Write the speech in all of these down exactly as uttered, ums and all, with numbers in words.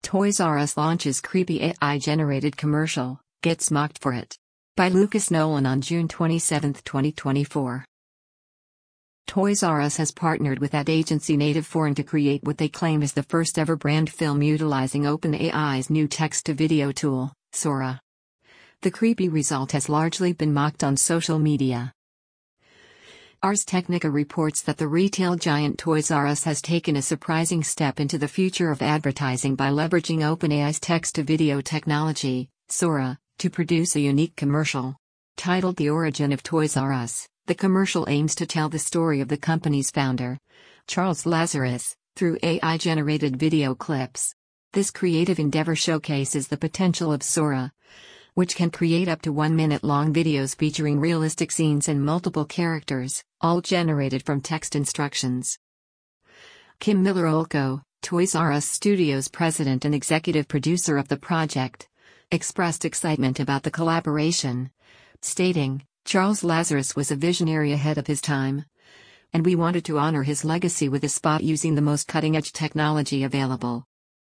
Toys R Us launches creepy A I-generated commercial, gets mocked for it. By Lucas Nolan on June twenty-seventh, twenty twenty-four. Toys R Us has partnered with ad agency Native Foreign to create what they claim is the first ever brand film utilizing OpenAI's new text-to-video tool, Sora. The creepy result has largely been mocked on social media. Ars Technica reports that the retail giant Toys R Us has taken a surprising step into the future of advertising by leveraging OpenAI's text-to-video technology, Sora, to produce a unique commercial. Titled The Origin of Toys R Us, the commercial aims to tell the story of the company's founder, Charles Lazarus, through A I-generated video clips. This creative endeavor showcases the potential of Sora, which can create up to one-minute-long videos featuring realistic scenes and multiple characters, all generated from text instructions. Kim Miller-Olko, Toys R Us Studios president and executive producer of the project, expressed excitement about the collaboration, stating, "Charles Lazarus was a visionary ahead of his time, and we wanted to honor his legacy with a spot using the most cutting-edge technology available."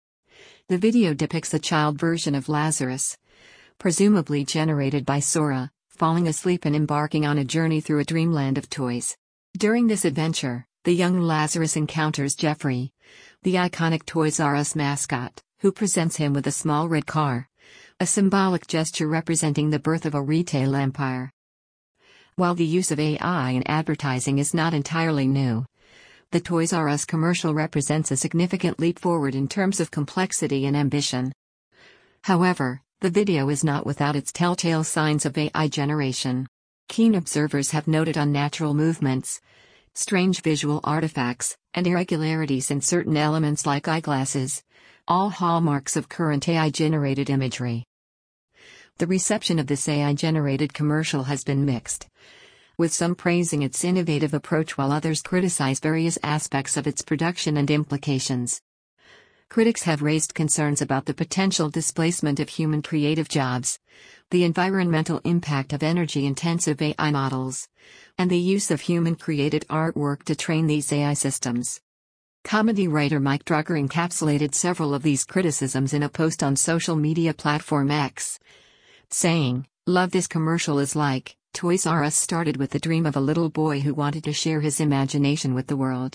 The video depicts a child version of Lazarus, presumably generated by Sora, falling asleep and embarking on a journey through a dreamland of toys. During this adventure, the young Lazarus encounters Jeffrey, the iconic Toys R Us mascot, who presents him with a small red car, a symbolic gesture representing the birth of a retail empire. While the use of A I in advertising is not entirely new, the Toys R Us commercial represents a significant leap forward in terms of complexity and ambition. However, the video is not without its telltale signs of A I generation. Keen observers have noted unnatural movements, strange visual artifacts, and irregularities in certain elements like eyeglasses, all hallmarks of current A I-generated imagery. The reception of this A I-generated commercial has been mixed, with some praising its innovative approach while others criticize various aspects of its production and implications. Critics have raised concerns about the potential displacement of human creative jobs, the environmental impact of energy-intensive A I models, and the use of human-created artwork to train these A I systems. Comedy writer Mike Drucker encapsulated several of these criticisms in a post on social media platform X, saying, "Love this commercial is like, Toys R Us started with the dream of a little boy who wanted to share his imagination with the world.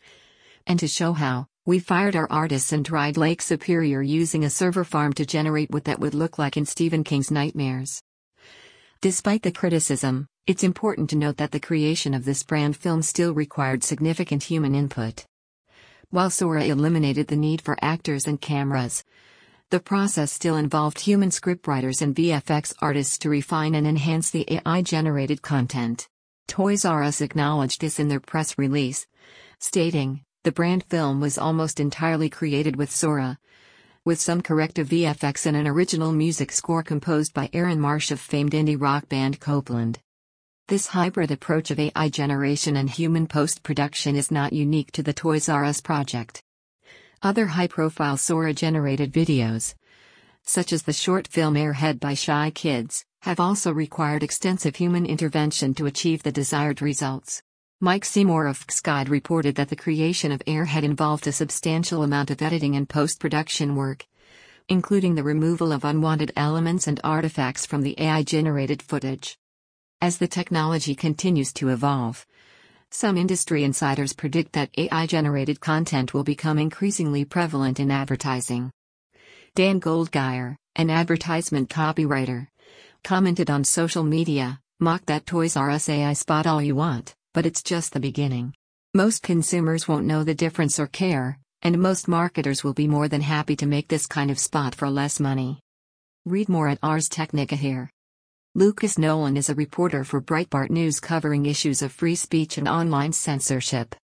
And to show how, we fired our artists and tried Lake Superior using a server farm to generate what that would look like in Stephen King's nightmares." Despite the criticism, it's important to note that the creation of this brand film still required significant human input. While Sora eliminated the need for actors and cameras, the process still involved human scriptwriters and V F X artists to refine and enhance the A I-generated content. Toys R Us acknowledged this in their press release, stating, "The brand film was almost entirely created with Sora, with some corrective V F X and an original music score composed by Aaron Marsh of famed indie rock band Copeland." This hybrid approach of A I generation and human post-production is not unique to the Toys R Us project. Other high-profile Sora-generated videos, such as the short film Airhead by Shy Kids, have also required extensive human intervention to achieve the desired results. Mike Seymour of Xguide reported that the creation of Airhead involved a substantial amount of editing and post-production work, including the removal of unwanted elements and artifacts from the A I-generated footage. As the technology continues to evolve, some industry insiders predict that A I-generated content will become increasingly prevalent in advertising. Dan Goldgeier, an advertisement copywriter, commented on social media, "Mock that Toys R Us A I spot all you want, but it's just the beginning. Most consumers won't know the difference or care, and most marketers will be more than happy to make this kind of spot for less money." Read more at Ars Technica here. Lucas Nolan is a reporter for Breitbart News covering issues of free speech and online censorship.